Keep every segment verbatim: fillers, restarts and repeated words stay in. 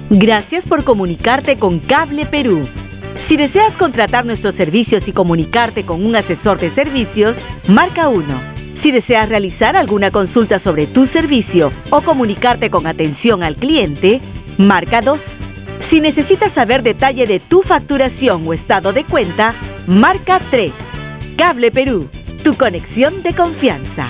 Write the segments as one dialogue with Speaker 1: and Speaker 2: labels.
Speaker 1: Gracias por comunicarte con Cable Perú. Si deseas contratar nuestros servicios y comunicarte con un asesor de servicios, marca uno. Si deseas realizar alguna consulta sobre tu servicio o comunicarte con atención al cliente, marca dos. Si necesitas saber detalle de tu facturación o estado de cuenta, marca tres. Cable Perú, tu conexión de confianza.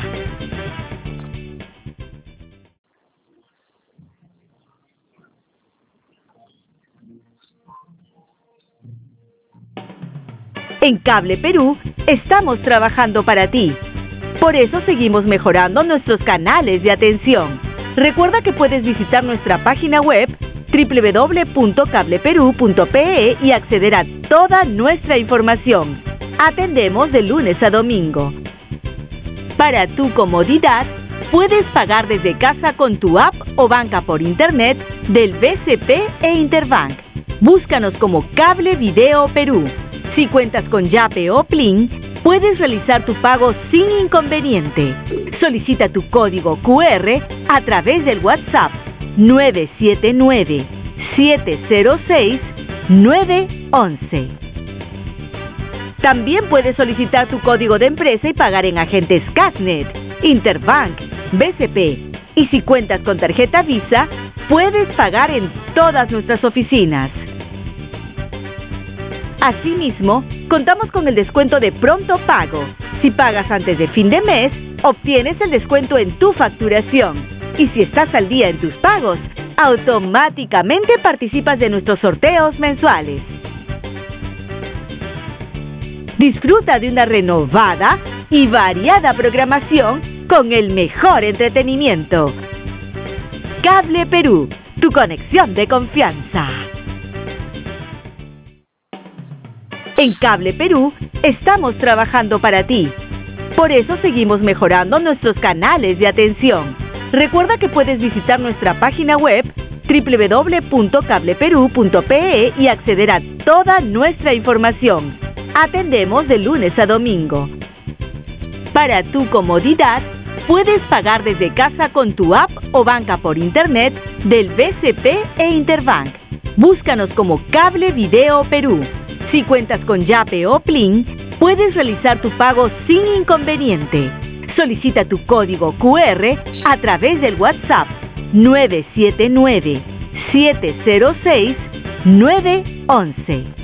Speaker 1: En Cable Perú estamos trabajando para ti. Por eso seguimos mejorando nuestros canales de atención. Recuerda que puedes visitar nuestra página web doble u doble u doble u punto cable perú punto pe e y acceder a toda nuestra información. Atendemos de lunes a domingo. Para tu comodidad, puedes pagar desde casa con tu app o banca por internet del B C P e Interbank. Búscanos como Cable Video Perú. Si cuentas con Yape o Plin, puedes realizar tu pago sin inconveniente. Solicita tu código cu erre a través del WhatsApp nueve siete nueve, siete cero seis, nueve once. También puedes solicitar tu código de empresa y pagar en agentes Casnet, Interbank, B C P. Y si cuentas con tarjeta Visa, puedes pagar en todas nuestras oficinas. Asimismo, contamos con el descuento de pronto pago. Si pagas antes de fin de mes, obtienes el descuento en tu facturación. Y si estás al día en tus pagos, automáticamente participas de nuestros sorteos mensuales. Disfruta de una renovada y variada programación con el mejor entretenimiento. Cable Perú, tu conexión de confianza. En Cable Perú estamos trabajando para ti. Por eso seguimos mejorando nuestros canales de atención. Recuerda que puedes visitar nuestra página web doble u doble u doble u punto cable perú punto pe e y acceder a toda nuestra información. Atendemos de lunes a domingo. Para tu comodidad, puedes pagar desde casa con tu app o banca por internet del B C P e Interbank. Búscanos como Cable Video Perú. Si cuentas con Yape o Plin, puedes realizar tu pago sin inconveniente. Solicita tu código cu erre a través del WhatsApp nueve siete nueve, siete cero seis, nueve once.